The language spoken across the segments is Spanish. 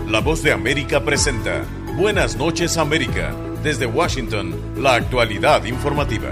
La Voz de América presenta Buenas noches América. Desde Washington, la actualidad informativa.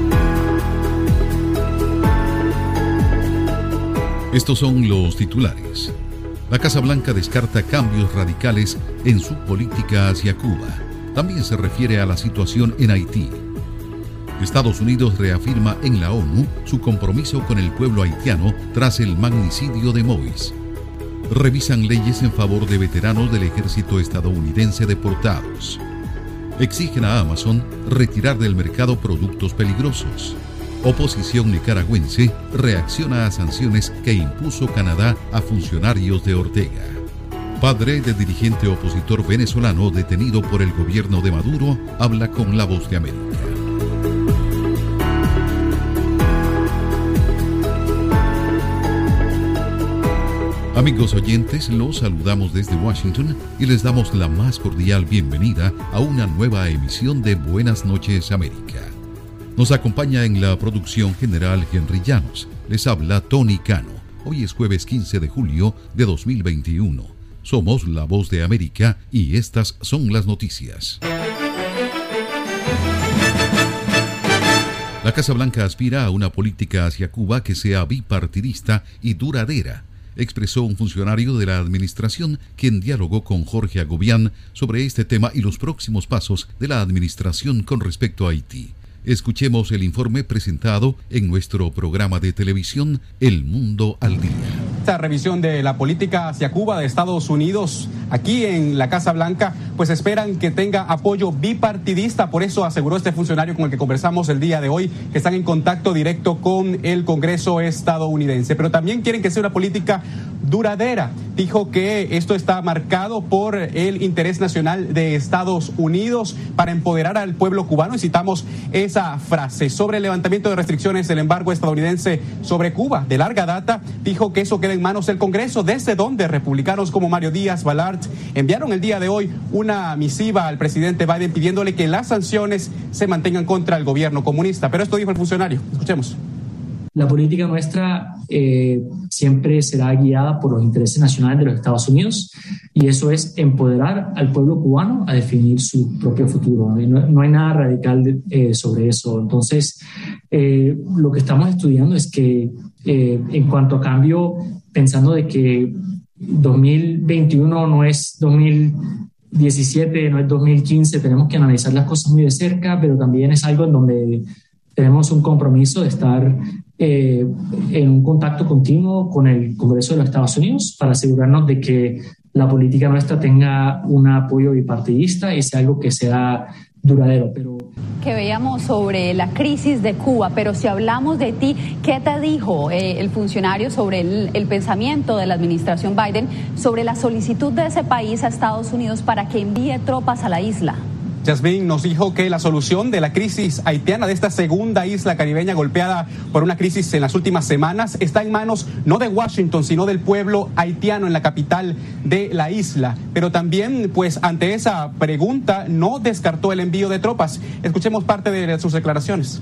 Estos son los titulares. La Casa Blanca descarta cambios radicales en su política hacia Cuba. También se refiere a la situación en Haití. Estados Unidos reafirma en la ONU su compromiso con el pueblo haitiano tras el magnicidio de Moïse. Revisan leyes en favor de veteranos del ejército estadounidense deportados. Exigen a Amazon retirar del mercado productos peligrosos. Oposición nicaragüense reacciona a sanciones que impuso Canadá a funcionarios de Ortega. Padre de dirigente opositor venezolano detenido por el gobierno de Maduro habla con La Voz de América. Amigos oyentes, los saludamos desde Washington y les damos la más cordial bienvenida a una nueva emisión de Buenas noches América. Nos acompaña en la producción general Henry Llanos. Les habla Tony Cano. Hoy es jueves 15 de julio de 2021. Somos La Voz de América y estas son las noticias. La Casa Blanca aspira a una política hacia Cuba que sea bipartidista y duradera, expresó un funcionario de la administración quien dialogó con Jorge Agobián sobre este tema y los próximos pasos de la administración con respecto a Haití. Escuchemos el informe presentado en nuestro programa de televisión El Mundo al Día. Esta revisión de la política hacia Cuba de Estados Unidos, aquí en la Casa Blanca, pues esperan que tenga apoyo bipartidista. Por eso aseguró este funcionario con el que conversamos el día de hoy, que están en contacto directo con el Congreso estadounidense. Pero también quieren que sea una política duradera. Dijo que esto está marcado por el interés nacional de Estados Unidos para empoderar al pueblo cubano. Y citamos esa frase. Sobre el levantamiento de restricciones del embargo estadounidense sobre Cuba de larga data, dijo que eso queda en manos del Congreso, desde donde republicanos como Mario Díaz Balart enviaron el día de hoy una misiva al presidente Biden pidiéndole que las sanciones se mantengan contra el gobierno comunista. Pero esto dijo el funcionario. Escuchemos. La política nuestra siempre será guiada por los intereses nacionales de los Estados Unidos, y eso es empoderar al pueblo cubano a definir su propio futuro. No hay nada radical sobre eso. Entonces, lo que estamos estudiando es que en cuanto a cambio, pensando de que 2021 no es 2017, no es 2015, tenemos que analizar las cosas muy de cerca, pero también es algo en donde tenemos un compromiso de estar en un contacto continuo con el Congreso de los Estados Unidos para asegurarnos de que la política nuestra tenga un apoyo bipartidista y sea algo que sea duradero. Que veíamos sobre la crisis de Cuba, pero si hablamos de ti, ¿qué te dijo el funcionario sobre el pensamiento de la administración Biden sobre la solicitud de ese país a Estados Unidos para que envíe tropas a la isla? Yasmín nos dijo que la solución de la crisis haitiana, de esta segunda isla caribeña golpeada por una crisis en las últimas semanas, está en manos no de Washington, sino del pueblo haitiano en la capital de la isla. Pero también, pues, ante esa pregunta, no descartó el envío de tropas. Escuchemos parte de sus declaraciones.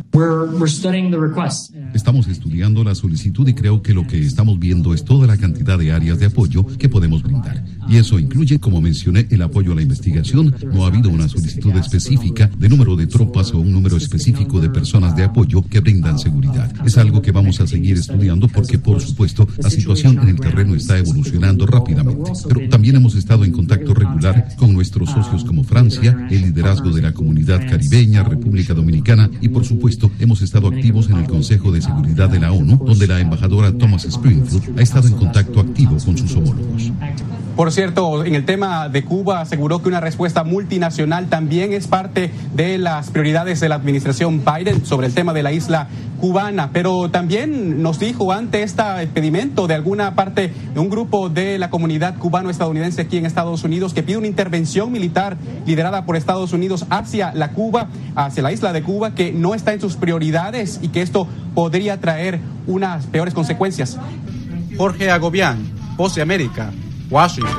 Estamos estudiando la solicitud y creo que lo que estamos viendo es toda la cantidad de áreas de apoyo que podemos brindar. Y eso incluye, como mencioné, el apoyo a la investigación. No ha habido una solicitud específica de número de tropas o un número específico de personas de apoyo que brindan seguridad. Es algo que vamos a seguir estudiando porque, por supuesto, la situación en el terreno está evolucionando rápidamente. Pero también hemos estado en contacto regular con nuestros socios como Francia, el liderazgo de la Comunidad Caribeña, República Dominicana y, por supuesto, hemos estado activos en el Consejo de Seguridad de la ONU, donde la embajadora Thomas Springfield ha estado en contacto activo con sus homólogos. Por cierto, en el tema de Cuba aseguró que una respuesta multinacional también es parte de las prioridades de la administración Biden sobre el tema de la isla cubana, pero también nos dijo ante este impedimento de alguna parte de un grupo de la comunidad cubano-estadounidense aquí en Estados Unidos que pide una intervención militar liderada por Estados Unidos hacia la isla de Cuba, que no está en sus prioridades y que esto podría traer unas peores consecuencias. Jorge Agobián, Voz de América, Washington.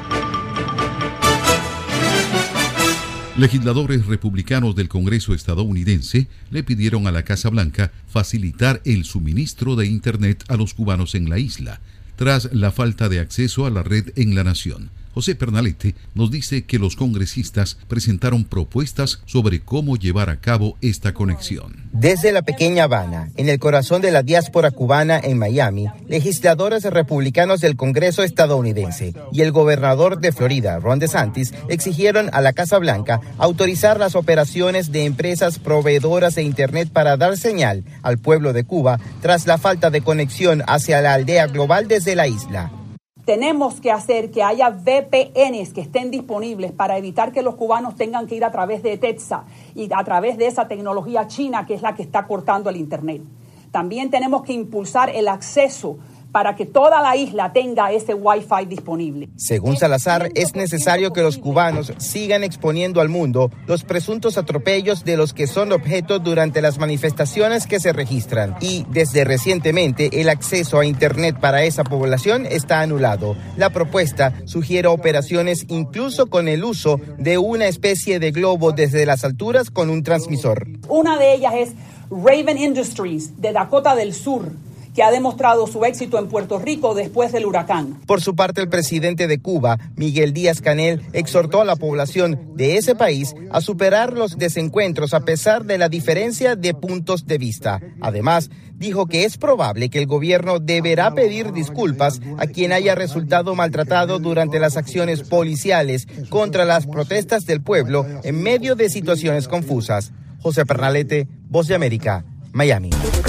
Legisladores republicanos del Congreso estadounidense le pidieron a la Casa Blanca facilitar el suministro de Internet a los cubanos en la isla, tras la falta de acceso a la red en la nación. José Pernalete nos dice que los congresistas presentaron propuestas sobre cómo llevar a cabo esta conexión. Desde la pequeña Habana, en el corazón de la diáspora cubana en Miami, legisladores republicanos del Congreso estadounidense y el gobernador de Florida, Ron DeSantis, exigieron a la Casa Blanca autorizar las operaciones de empresas proveedoras de Internet para dar señal al pueblo de Cuba tras la falta de conexión hacia la aldea global desde la isla. Tenemos que hacer que haya VPNs que estén disponibles para evitar que los cubanos tengan que ir a través de TETSA y a través de esa tecnología china que es la que está cortando el Internet. También tenemos que impulsar el acceso para que toda la isla tenga ese Wi-Fi disponible. Según Salazar, es necesario que los cubanos sigan exponiendo al mundo los presuntos atropellos de los que son objeto durante las manifestaciones que se registran. Y desde recientemente el acceso a Internet para esa población está anulado. La propuesta sugiere operaciones incluso con el uso de una especie de globo desde las alturas con un transmisor. Una de ellas es Raven Industries de Dakota del Sur, que ha demostrado su éxito en Puerto Rico después del huracán. Por su parte, el presidente de Cuba, Miguel Díaz-Canel, exhortó a la población de ese país a superar los desencuentros a pesar de la diferencia de puntos de vista. Además, dijo que es probable que el gobierno deberá pedir disculpas a quien haya resultado maltratado durante las acciones policiales contra las protestas del pueblo en medio de situaciones confusas. José Pernalete, Voz de América, Miami.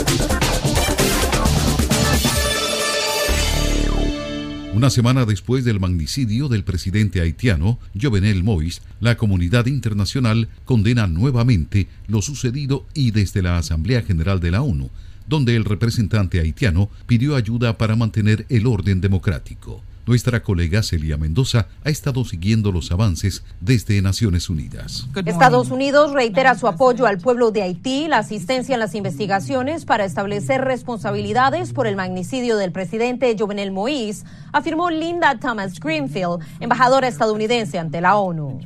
Una semana después del magnicidio del presidente haitiano, Jovenel Moïse, la comunidad internacional condena nuevamente lo sucedido y desde la Asamblea General de la ONU, donde el representante haitiano pidió ayuda para mantener el orden democrático. Nuestra colega Celia Mendoza ha estado siguiendo los avances desde Naciones Unidas. Estados Unidos reitera su apoyo al pueblo de Haití, la asistencia en las investigaciones para establecer responsabilidades por el magnicidio del presidente Jovenel Moïse, afirmó Linda Thomas Greenfield, embajadora estadounidense ante la ONU.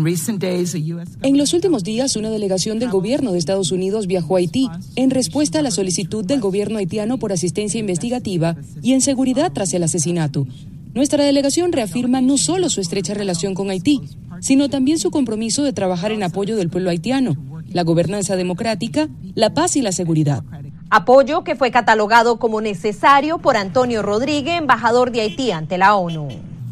En los últimos días, una delegación del gobierno de Estados Unidos viajó a Haití en respuesta a la solicitud del gobierno haitiano por asistencia investigativa y en seguridad tras el asesinato. Nuestra delegación reafirma no solo su estrecha relación con Haití, sino también su compromiso de trabajar en apoyo del pueblo haitiano, la gobernanza democrática, la paz y la seguridad. Apoyo que fue catalogado como necesario por Antonio Rodríguez, embajador de Haití ante la ONU.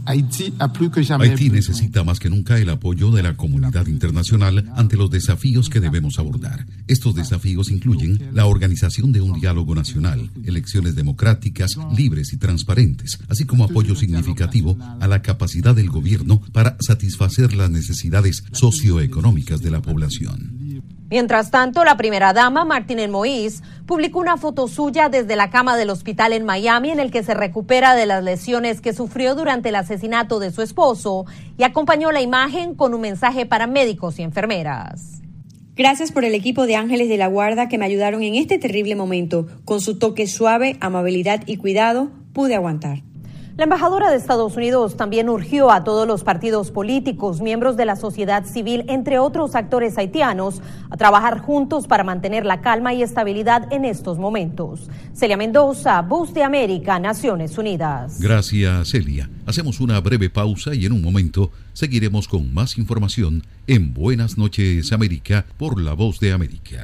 Haití necesita más que nunca el apoyo de la comunidad internacional ante los desafíos que debemos abordar. Estos desafíos incluyen la organización de un diálogo nacional, elecciones democráticas, libres y transparentes, así como apoyo significativo a la capacidad del gobierno para satisfacer las necesidades socioeconómicas de la población. Mientras tanto, la primera dama, Martínez Moïse, publicó una foto suya desde la cama del hospital en Miami en el que se recupera de las lesiones que sufrió durante el asesinato de su esposo y acompañó la imagen con un mensaje para médicos y enfermeras. Gracias por el equipo de Ángeles de la Guarda que me ayudaron en este terrible momento. Con su toque suave, amabilidad y cuidado, pude aguantar. La embajadora de Estados Unidos también urgió a todos los partidos políticos, miembros de la sociedad civil, entre otros actores haitianos, a trabajar juntos para mantener la calma y estabilidad en estos momentos. Celia Mendoza, Voz de América, Naciones Unidas. Gracias, Celia. Hacemos una breve pausa y en un momento seguiremos con más información en Buenas noches, América, por la Voz de América.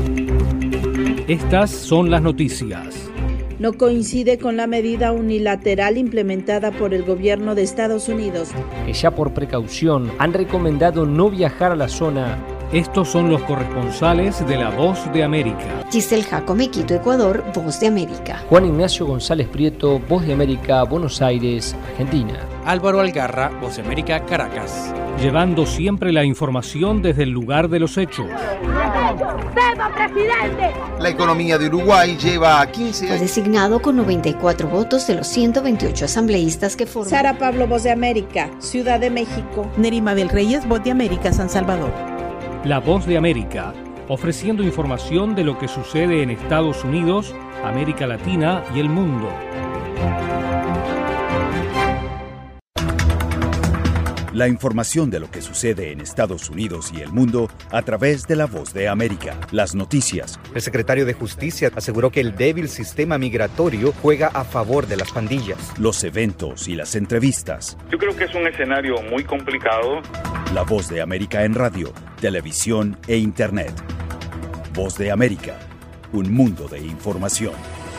Estas son las noticias. No coincide con la medida unilateral implementada por el gobierno de Estados Unidos, que ya por precaución han recomendado no viajar a la zona. Estos son los corresponsales de la Voz de América. Giselle Jacome, Quito, Ecuador, Voz de América. Juan Ignacio González Prieto, Voz de América, Buenos Aires, Argentina. Álvaro Algarra, Voz de América, Caracas. Llevando siempre la información desde el lugar de los hechos. ¡Viva, presidente! La economía de Uruguay lleva 15 años. Fue designado con 94 votos de los 128 asambleístas que forman. Sara Pablo, Voz de América, Ciudad de México. Nerima Bel Reyes, Voz de América, San Salvador. La Voz de América, ofreciendo información de lo que sucede en Estados Unidos, América Latina y el mundo. La información de lo que sucede en Estados Unidos y el mundo a través de La Voz de América. Las noticias. El secretario de Justicia aseguró que el débil sistema migratorio juega a favor de las pandillas. Los eventos y las entrevistas. Yo creo que es un escenario muy complicado. La Voz de América en radio, televisión e internet. Voz de América, un mundo de información.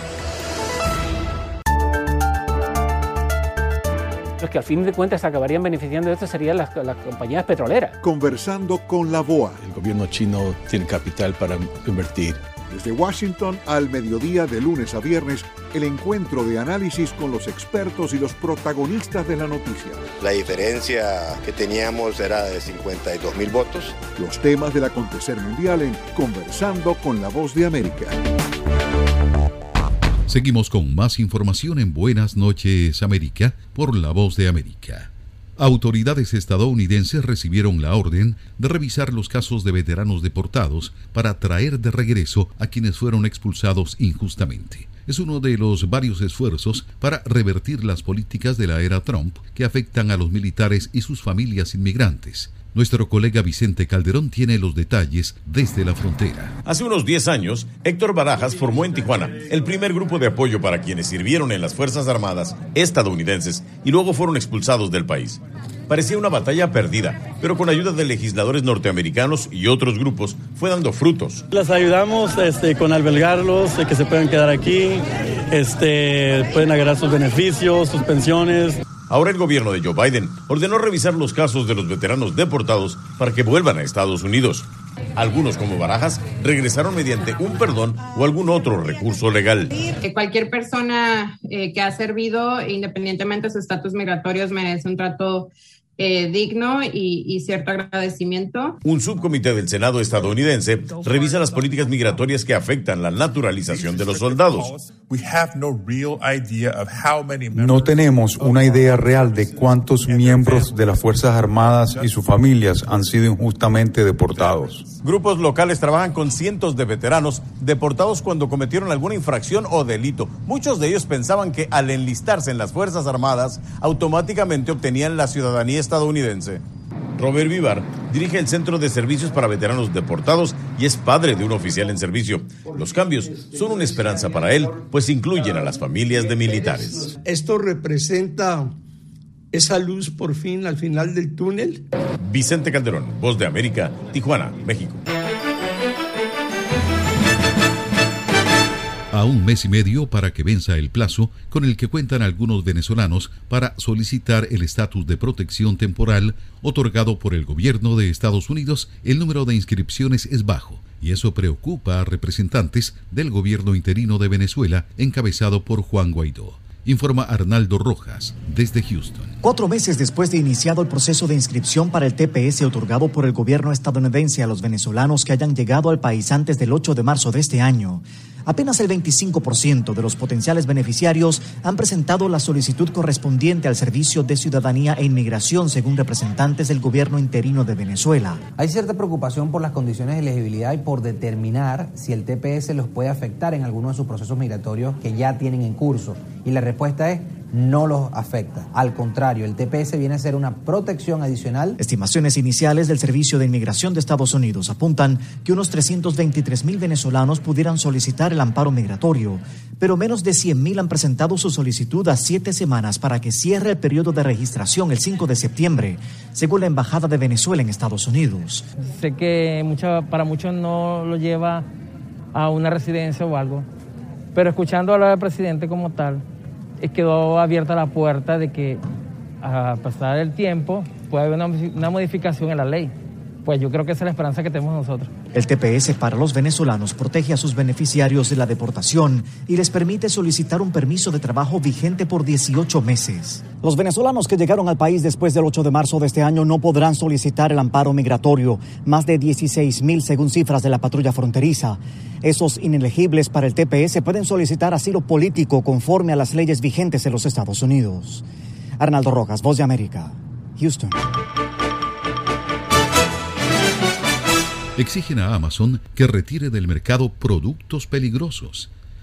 Los que al fin de cuentas acabarían beneficiando de esto serían las compañías petroleras. Conversando con la BOA. El gobierno chino tiene capital para invertir. Desde Washington al mediodía de lunes a viernes, el encuentro de análisis con los expertos y los protagonistas de la noticia. La diferencia que teníamos era de 52,000 votos. Los temas del acontecer mundial en Conversando con la Voz de América. Seguimos con más información en Buenas noches América por La Voz de América. Autoridades estadounidenses recibieron la orden de revisar los casos de veteranos deportados para traer de regreso a quienes fueron expulsados injustamente. Es uno de los varios esfuerzos para revertir las políticas de la era Trump que afectan a los militares y sus familias inmigrantes. Nuestro colega Vicente Calderón tiene los detalles desde la frontera. Hace unos 10 años, Héctor Barajas formó en Tijuana el primer grupo de apoyo para quienes sirvieron en las Fuerzas Armadas estadounidenses y luego fueron expulsados del país. Parecía una batalla perdida, pero con ayuda de legisladores norteamericanos y otros grupos fue dando frutos. Las ayudamos con albergarlos, que se puedan quedar aquí, pueden agarrar sus beneficios, sus pensiones. Ahora el gobierno de Joe Biden ordenó revisar los casos de los veteranos deportados para que vuelvan a Estados Unidos. Algunos, como Barajas, regresaron mediante un perdón o algún otro recurso legal. Cualquier persona que ha servido, independientemente de su estatus migratorio, merece un trato digno y cierto agradecimiento. Un subcomité del Senado estadounidense revisa las políticas migratorias que afectan la naturalización de los soldados. No tenemos una idea real de cuántos miembros de las Fuerzas Armadas y sus familias han sido injustamente deportados. Grupos locales trabajan con cientos de veteranos deportados cuando cometieron alguna infracción o delito. Muchos de ellos pensaban que al enlistarse en las Fuerzas Armadas automáticamente obtenían la ciudadanía estadounidense. Robert Vivar dirige el Centro de Servicios para Veteranos Deportados y es padre de un oficial en servicio. Los cambios son una esperanza para él, pues incluyen a las familias de militares. Esto representa esa luz por fin al final del túnel. Vicente Calderón, Voz de América, Tijuana, México. A un mes y medio para que venza el plazo con el que cuentan algunos venezolanos para solicitar el estatus de protección temporal otorgado por el gobierno de Estados Unidos, el número de inscripciones es bajo y eso preocupa a representantes del gobierno interino de Venezuela encabezado por Juan Guaidó. Informa Arnaldo Rojas desde Houston. 4 meses después de iniciado el proceso de inscripción para el TPS otorgado por el gobierno estadounidense a los venezolanos que hayan llegado al país antes del 8 de marzo de este año, apenas el 25% de los potenciales beneficiarios han presentado la solicitud correspondiente al Servicio de Ciudadanía e Inmigración, según representantes del gobierno interino de Venezuela. Hay cierta preocupación por las condiciones de elegibilidad y por determinar si el TPS los puede afectar en alguno de sus procesos migratorios que ya tienen en curso. Y la respuesta es: no los afecta. Al contrario, el TPS viene a ser una protección adicional. Estimaciones iniciales del Servicio de Inmigración de Estados Unidos apuntan que unos 323,000 venezolanos pudieran solicitar el amparo migratorio, pero menos de 100,000 han presentado su solicitud a 7 semanas para que cierre el periodo de registración el 5 de septiembre, según la Embajada de Venezuela en Estados Unidos. Sé que para muchos no lo lleva a una residencia o algo, pero escuchando hablar del presidente como tal, quedó abierta la puerta de que a pasar el tiempo puede haber una modificación en la ley. Pues yo creo que esa es la esperanza que tenemos nosotros. El TPS para los venezolanos protege a sus beneficiarios de la deportación y les permite solicitar un permiso de trabajo vigente por 18 meses. Los venezolanos que llegaron al país después del 8 de marzo de este año no podrán solicitar el amparo migratorio, más de 16,000 según cifras de la patrulla fronteriza. Esos inelegibles para el TPS pueden solicitar asilo político conforme a las leyes vigentes en los Estados Unidos. Arnaldo Rojas, Voz de América, Houston. Exigen a Amazon que retire del mercado productos peligrosos.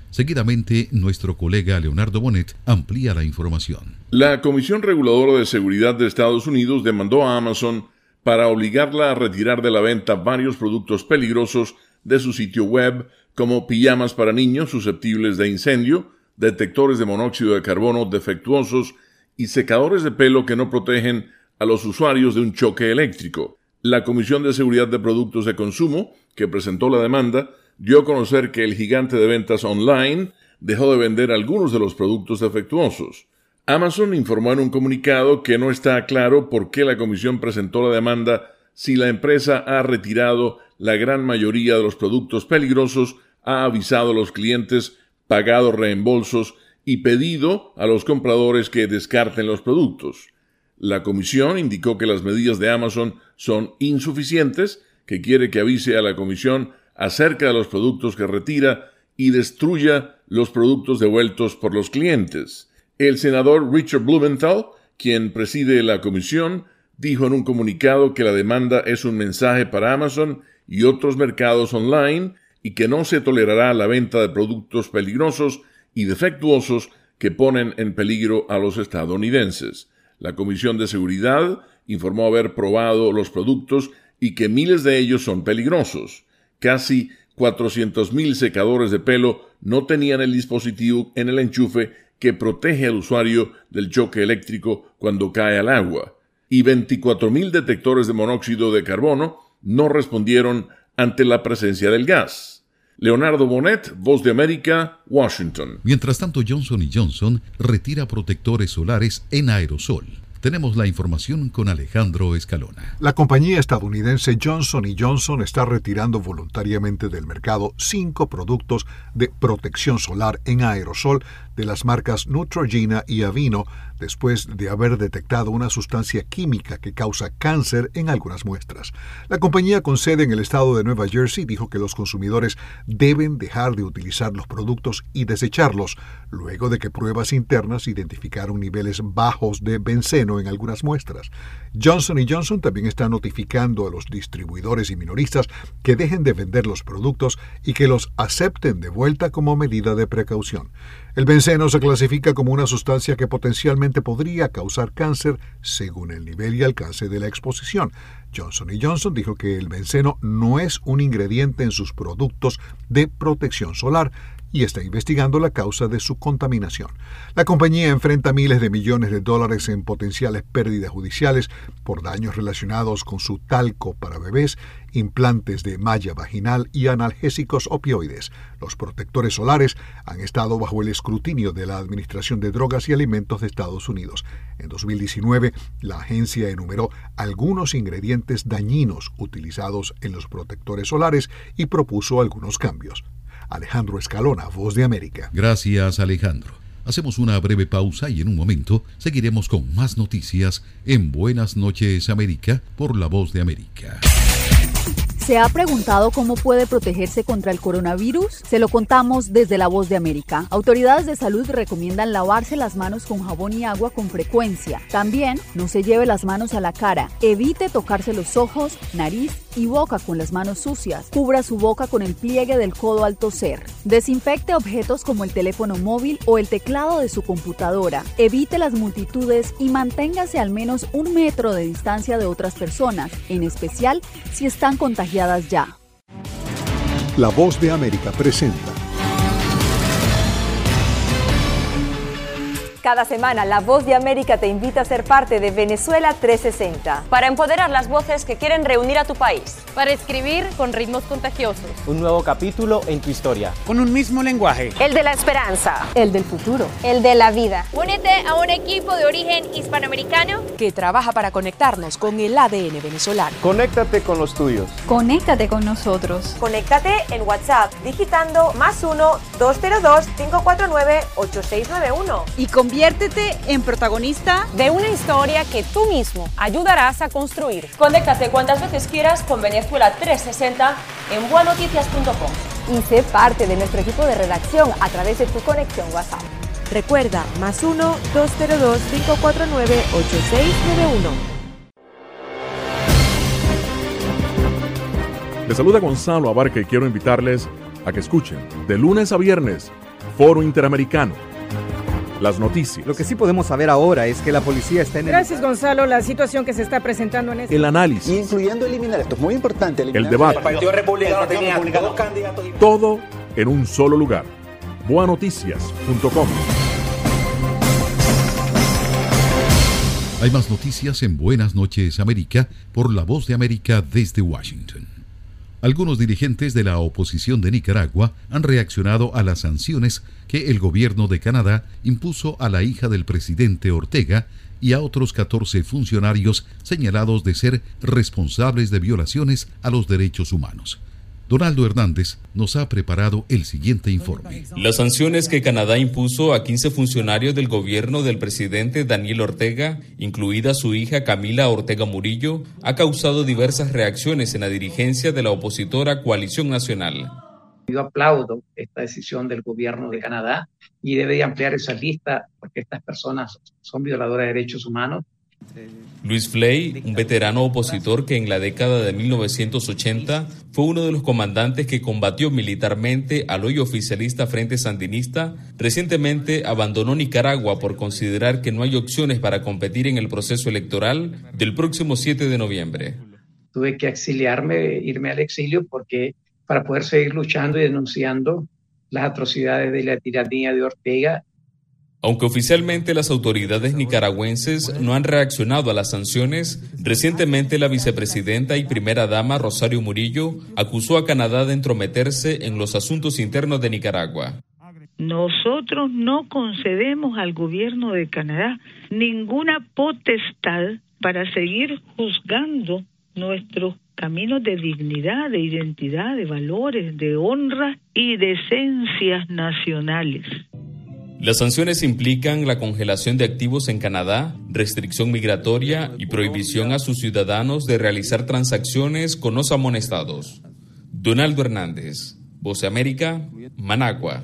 Seguidamente, nuestro colega Leonardo Bonet amplía la información. La Comisión Reguladora de Seguridad de Estados Unidos demandó a Amazon para obligarla a retirar de la venta varios productos peligrosos de su sitio web, como pijamas para niños susceptibles de incendio, detectores de monóxido de carbono defectuosos y secadores de pelo que no protegen a los usuarios de un choque eléctrico. La Comisión de Seguridad de Productos de Consumo, que presentó la demanda, dio a conocer que el gigante de ventas online dejó de vender algunos de los productos defectuosos. Amazon informó en un comunicado que no está claro por qué la comisión presentó la demanda si la empresa ha retirado la gran mayoría de los productos peligrosos, ha avisado a los clientes, pagado reembolsos y pedido a los compradores que descarten los productos. La comisión indicó que las medidas de Amazon son insuficientes, que quiere que avise a la comisión acerca de los productos que retira y destruya los productos devueltos por los clientes. El senador Richard Blumenthal, quien preside la comisión, dijo en un comunicado que la demanda es un mensaje para Amazon y otros mercados online y que no se tolerará la venta de productos peligrosos y defectuosos que ponen en peligro a los estadounidenses. La Comisión de Seguridad informó haber probado los productos y que miles de ellos son peligrosos. Casi 400,000 secadores de pelo no tenían el dispositivo en el enchufe que protege al usuario del choque eléctrico cuando cae al agua, y 24,000 detectores de monóxido de carbono no respondieron ante la presencia del gas. Leonardo Bonet, Voz de América, Washington. Mientras tanto, Johnson & Johnson retira protectores solares en aerosol. Tenemos la información con Alejandro Escalona. La compañía estadounidense Johnson & Johnson está retirando voluntariamente del mercado 5 productos de protección solar en aerosol de las marcas Neutrogena y Aveeno después de haber detectado una sustancia química que causa cáncer en algunas muestras. La compañía con sede en el estado de Nueva Jersey dijo que los consumidores deben dejar de utilizar los productos y desecharlos, luego de que pruebas internas identificaron niveles bajos de benceno en algunas muestras. Johnson & Johnson también está notificando a los distribuidores y minoristas que dejen de vender los productos y que los acepten de vuelta como medida de precaución. El benceno se clasifica como una sustancia que potencialmente podría causar cáncer según el nivel y alcance de la exposición. Johnson & Johnson dijo que el benceno no es un ingrediente en sus productos de protección solar y está investigando la causa de su contaminación. La compañía enfrenta miles de millones de dólares en potenciales pérdidas judiciales por daños relacionados con su talco para bebés, implantes de malla vaginal y analgésicos opioides. Los protectores solares han estado bajo el escrutinio de la Administración de Drogas y Alimentos de Estados Unidos. En 2019, la agencia enumeró algunos ingredientes dañinos utilizados en los protectores solares y propuso algunos cambios. Alejandro Escalona, Voz de América. Gracias, Alejandro. Hacemos una breve pausa y en un momento seguiremos con más noticias en Buenas noches, América, por La Voz de América. ¿Se ha preguntado cómo puede protegerse contra el coronavirus? Se lo contamos desde La Voz de América. Autoridades de salud recomiendan lavarse las manos con jabón y agua con frecuencia. También no se lleve las manos a la cara. Evite tocarse los ojos, nariz y boca con las manos sucias. Cubra su boca con el pliegue del codo al toser. Desinfecte objetos como el teléfono móvil o el teclado de su computadora. Evite las multitudes y manténgase al menos 1 metro de distancia de otras personas, en especial si están contagiadas ya. La Voz de América presenta. Cada semana, La Voz de América te invita a ser parte de Venezuela 360. Para empoderar las voces que quieren reunir a tu país. Para escribir con ritmos contagiosos. Un nuevo capítulo en tu historia. Con un mismo lenguaje. El de la esperanza. El del futuro. El de la vida. Únete a un equipo de origen hispanoamericano que trabaja para conectarnos con el ADN venezolano. Conéctate con los tuyos. Conéctate con nosotros. Conéctate en WhatsApp digitando +1 202 549 8691. Y conviértete en protagonista de una historia que tú mismo ayudarás a construir. Conéctate cuantas veces quieras con Venezuela 360 en buenoticias.com. Y sé parte de nuestro equipo de redacción a través de tu conexión WhatsApp. Recuerda, +1 202 549 8691. Les saluda Gonzalo Abarca y quiero invitarles a que escuchen de lunes a viernes Foro Interamericano. Las noticias. Lo que sí podemos saber ahora es que la policía está en Gracias, Gonzalo. La situación que se está presentando en el análisis. Incluyendo eliminar, esto es muy importante. El debate. El Partido Republicano tenía dos candidatos. Todo en un solo lugar. Boanoticias.com. Hay más noticias en Buenas noches, América, por La Voz de América desde Washington. Algunos dirigentes de la oposición de Nicaragua han reaccionado a las sanciones que el gobierno de Canadá impuso a la hija del presidente Ortega y a otros 14 funcionarios señalados de ser responsables de violaciones a los derechos humanos. Donaldo Hernández nos ha preparado el siguiente informe. Las sanciones que Canadá impuso a 15 funcionarios del gobierno del presidente Daniel Ortega, incluida su hija Camila Ortega Murillo, ha causado diversas reacciones en la dirigencia de la opositora Coalición Nacional. Yo aplaudo esta decisión del gobierno de Canadá y debe ampliar esa lista porque estas personas son violadoras de derechos humanos. Luis Flay, un veterano opositor que en la década de 1980 fue uno de los comandantes que combatió militarmente al hoy oficialista Frente Sandinista, recientemente abandonó Nicaragua por considerar que no hay opciones para competir en el proceso electoral del próximo 7 de noviembre. Tuve que irme al exilio para poder seguir luchando y denunciando las atrocidades de la tiranía de Ortega. Aunque oficialmente las autoridades nicaragüenses no han reaccionado a las sanciones, recientemente la vicepresidenta y primera dama Rosario Murillo acusó a Canadá de entrometerse en los asuntos internos de Nicaragua. Nosotros no concedemos al gobierno de Canadá ninguna potestad para seguir juzgando nuestros caminos de dignidad, de identidad, de valores, de honra y de esencias nacionales. Las sanciones implican la congelación de activos en Canadá, restricción migratoria y prohibición a sus ciudadanos de realizar transacciones con los amonestados. Donaldo Hernández, Voz de América, Managua.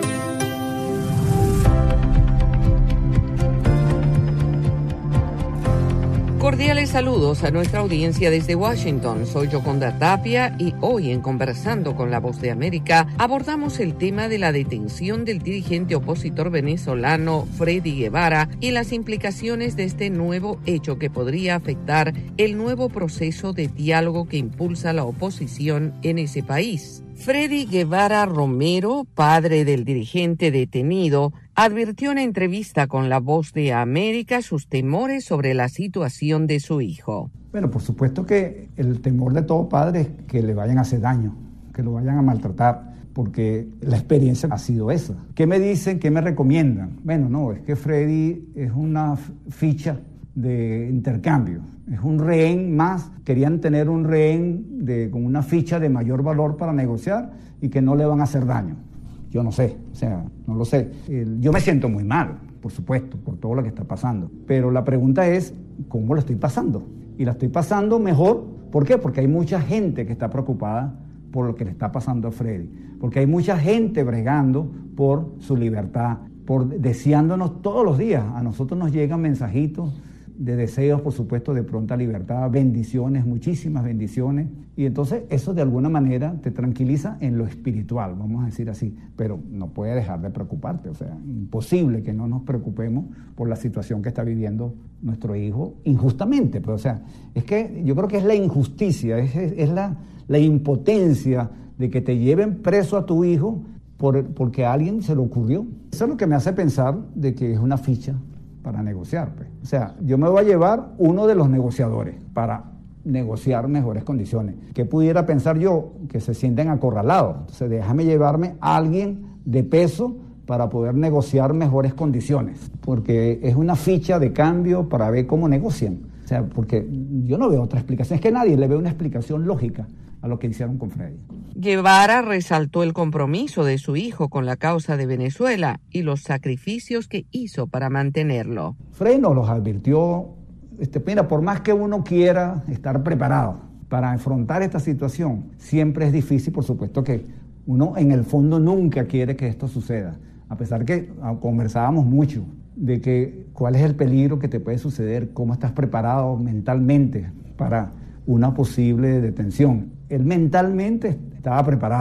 Cordiales saludos a nuestra audiencia desde Washington. Soy Yoconda Tapia y hoy en Conversando con la Voz de América abordamos el tema de la detención del dirigente opositor venezolano Freddy Guevara y las implicaciones de este nuevo hecho que podría afectar el nuevo proceso de diálogo que impulsa la oposición en ese país. Freddy Guevara Romero, padre del dirigente detenido, advirtió en entrevista con La Voz de América sus temores sobre la situación de su hijo. Bueno, por supuesto que el temor de todo padre es que le vayan a hacer daño, que lo vayan a maltratar, porque la experiencia ha sido esa. ¿Qué me dicen? ¿Qué me recomiendan? Bueno, no, es que Freddy es una ficha de intercambio, es un rehén más. Querían tener un rehén con una ficha de mayor valor para negociar y que no le van a hacer daño. Yo no sé, no lo sé. Yo me siento muy mal, por supuesto, por todo lo que está pasando. Pero la pregunta es, ¿cómo lo estoy pasando? Y la estoy pasando mejor. ¿Por qué? Porque hay mucha gente que está preocupada por lo que le está pasando a Freddy. Porque hay mucha gente bregando por su libertad, deseándonos todos los días. A nosotros nos llegan mensajitos de deseos, por supuesto, de pronta libertad, bendiciones, muchísimas bendiciones. Y entonces eso de alguna manera te tranquiliza en lo espiritual, vamos a decir así, pero no puede dejar de preocuparte. O sea, imposible que no nos preocupemos por la situación que está viviendo nuestro hijo injustamente. Pero, o sea, es que yo creo que es la injusticia, es la impotencia de que te lleven preso a tu hijo porque a alguien se le ocurrió. Eso es lo que me hace pensar de que es una ficha para negociar, pues. O sea, yo me voy a llevar uno de los negociadores para negociar mejores condiciones. ¿Qué pudiera pensar yo? Que se sienten acorralados. Entonces, déjame llevarme a alguien de peso para poder negociar mejores condiciones, porque es una ficha de cambio para ver cómo negocian. O sea, porque yo no veo otra explicación. Es que nadie le ve una explicación lógica a lo que hicieron con Freddy. Guevara resaltó el compromiso de su hijo con la causa de Venezuela y los sacrificios que hizo para mantenerlo. Freddy nos los advirtió. Mira, por más que uno quiera estar preparado para afrontar esta situación, siempre es difícil. Por supuesto que uno en el fondo nunca quiere que esto suceda, a pesar que conversábamos mucho de que cuál es el peligro que te puede suceder, cómo estás preparado mentalmente para una posible detención. Él mentalmente estaba preparado,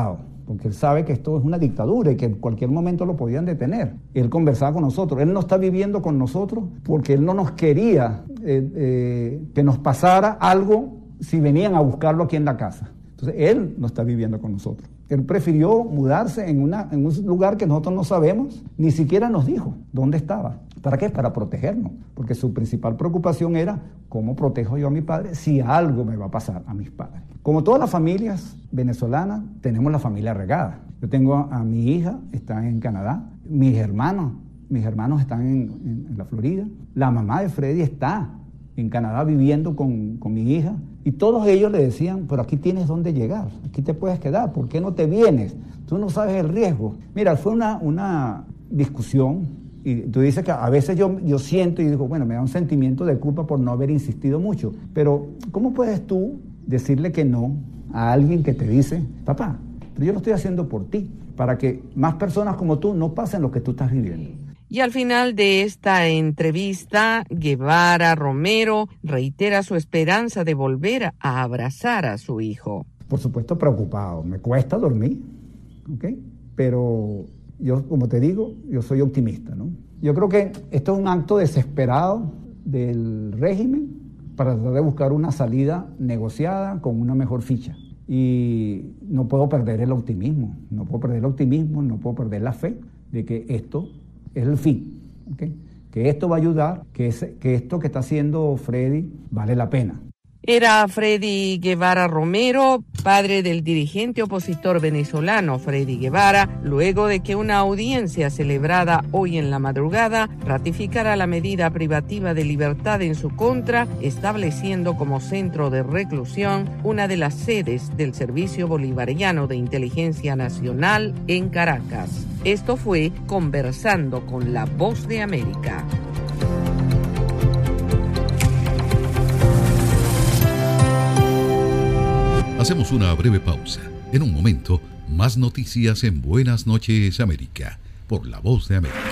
porque él sabe que esto es una dictadura y que en cualquier momento lo podían detener. Él conversaba con nosotros, él no está viviendo con nosotros porque él no nos quería que nos pasara algo si venían a buscarlo aquí en la casa. Entonces él no está viviendo con nosotros. Él prefirió mudarse en un lugar que nosotros no sabemos, ni siquiera nos dijo dónde estaba. ¿Para qué? Para protegernos, porque su principal preocupación era cómo protejo yo a mi padre si algo me va a pasar a mis padres. Como todas las familias venezolanas, tenemos la familia regada. Yo tengo a mi hija, está en Canadá, mis hermanos están en la Florida, la mamá de Freddy está en Canadá viviendo con mi hija, y todos ellos le decían, pero aquí tienes dónde llegar, aquí te puedes quedar, ¿por qué no te vienes? Tú no sabes el riesgo. Mira, fue una discusión, y tú dices que a veces yo siento y digo, bueno, me da un sentimiento de culpa por no haber insistido mucho, pero ¿cómo puedes tú decirle que no a alguien que te dice, papá, pero yo lo estoy haciendo por ti, para que más personas como tú no pasen lo que tú estás viviendo? Y al final de esta entrevista, Guevara Romero reitera su esperanza de volver a abrazar a su hijo. Por supuesto preocupado, me cuesta dormir, ¿ok? Pero yo, como te digo, yo soy optimista, ¿no? Yo creo que esto es un acto desesperado del régimen para tratar de buscar una salida negociada con una mejor ficha. Y no puedo perder el optimismo, no puedo perder la fe de que esto es el fin, ¿okay? Que esto va a ayudar, que esto que está haciendo Freddy vale la pena. Era Freddy Guevara Romero, padre del dirigente opositor venezolano Freddy Guevara, luego de que una audiencia celebrada hoy en la madrugada ratificara la medida privativa de libertad en su contra, estableciendo como centro de reclusión una de las sedes del Servicio Bolivariano de Inteligencia Nacional en Caracas. Esto fue Conversando con la Voz de América. Hacemos una breve pausa. En un momento, más noticias en Buenas Noches América, por La Voz de América.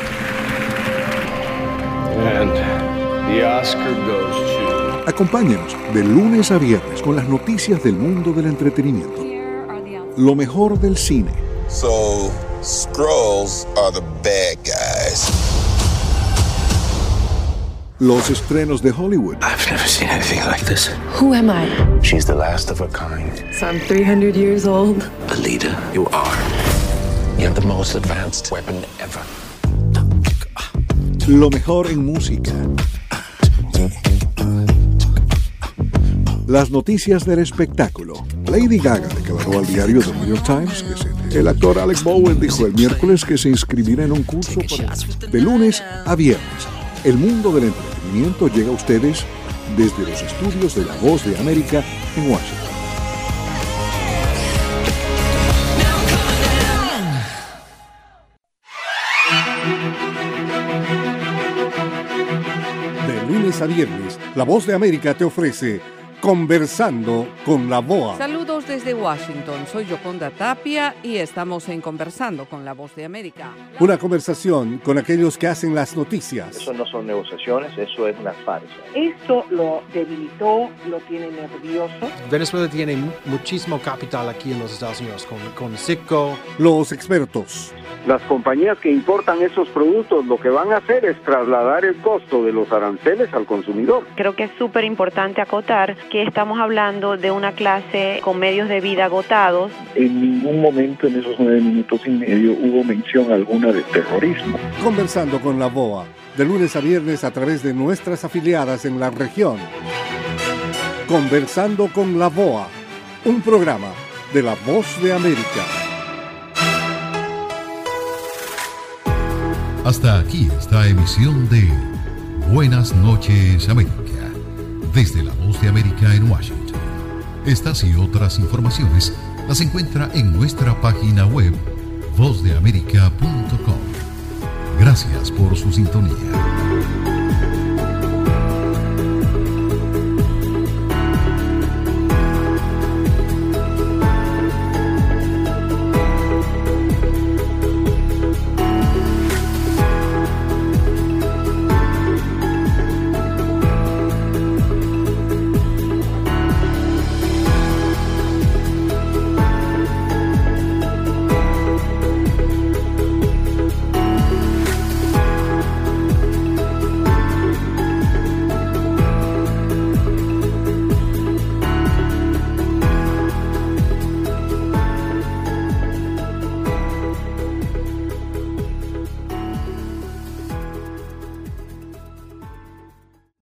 And the Oscar goes to... Acompáñenos de lunes a viernes con las noticias del mundo del entretenimiento. Lo mejor del cine. So, Skrulls are the bad guys. Los estrenos de Hollywood. I've never seen anything like this. Who am I? She's the last of her kind. So I'm 300 years old. Alita, you are. You have the most advanced weapon ever. Lo mejor en música. Las noticias del espectáculo. Lady Gaga declaró al diario The New York Times que el actor Alec Bowen dijo el miércoles que se inscribirá en un curso de lunes a viernes. El mundo del entretenimiento llega a ustedes desde los estudios de La Voz de América en Washington. De lunes a viernes, La Voz de América te ofrece Conversando con la VOA. Saludos desde Washington, soy Yoconda Tapia y estamos en Conversando con la Voz de América. Una conversación con aquellos que hacen las noticias. Eso no son negociaciones, eso es una farsa. Esto lo debilitó, lo tiene nervioso. Venezuela tiene muchísimo capital aquí en los Estados Unidos, con Citgo. Los expertos. Las compañías que importan esos productos lo que van a hacer es trasladar el costo de los aranceles al consumidor. Creo que es súper importante acotar que estamos hablando de una clase con medios de vida agotados. En ningún momento en esos 9 minutos y medio hubo mención alguna de terrorismo. Conversando con la VOA, de lunes a viernes a través de nuestras afiliadas en la región. Conversando con la VOA, un programa de La Voz de América. Hasta aquí esta emisión de Buenas Noches América, desde La Voz de América en Washington. Estas y otras informaciones las encuentra en nuestra página web vozdeamerica.com. Gracias por su sintonía.